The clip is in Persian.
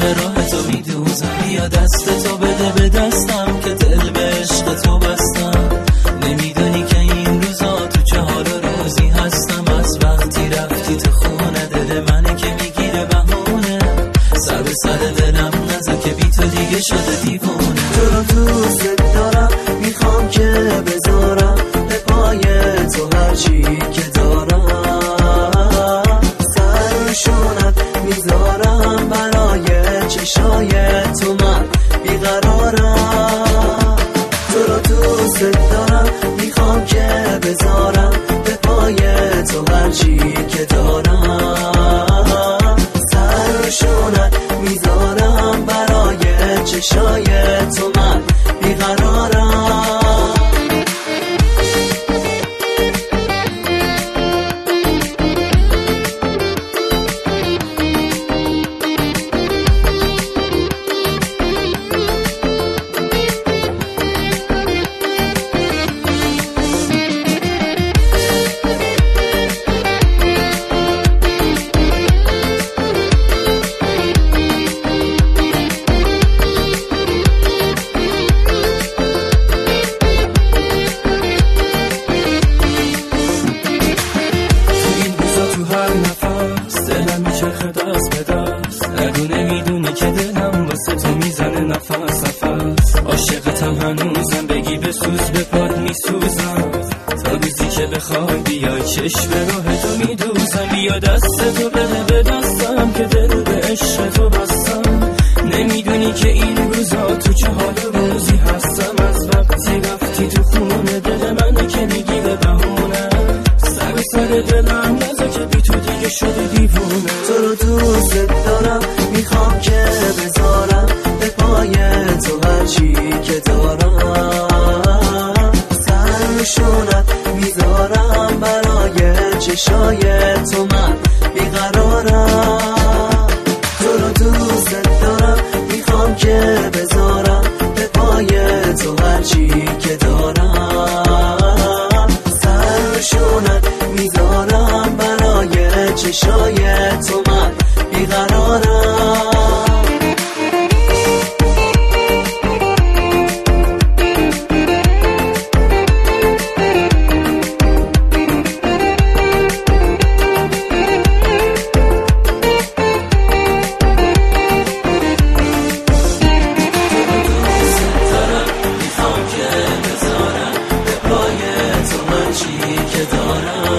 به راه تو میدوزم، یا دست تو بده به دستم که دل به عشق تو بستم. نمیدونی که این روزا تو چه حال و روزی هستم، از وقتی رفتی تو خونه دل منه که میگیره بهونه. سر به سر دلم نزا که بی تو دیگه شده دیوونه. تو رو دوست دارم، میخوام که بذارم به پای تو هرچی که دارم. سر شونت میذارم برای چشای تو من بیقرارم. تو رو دوست دارم، میخوام که بذارم به پای تو هرچی که دارم. سر شونت میذارم برای چشای تو من بیقرارم. نمیدونی که دلم واسه تو میزنه نفس نفس. عاشقتم هنوزم، بگی بسوز به پاد میسوزم. تا روزی که بخوای بیای چشم راه تو میدوزم. بیا دست تو بده به دستم که دل به عشق تو بستم. نمیدونی که این روزا تو چه حال روزی هستم، از وقتی رفتی تو خونه دل منه که میگی به بهونه. سر به سر دلم نزا که بی تو دیگه شده دیوونه. تو رو دوست دارم، میخوام که بذارم به پای تو هرچی که دارم. سر شونت میذارم برای چشای تو من بیقرارم. تو رو دوست دارم، میخوام که بذارم به پای تو هرچی که دارم. سر شونت میذارم برای چشای تو من بیقرارم. که دارم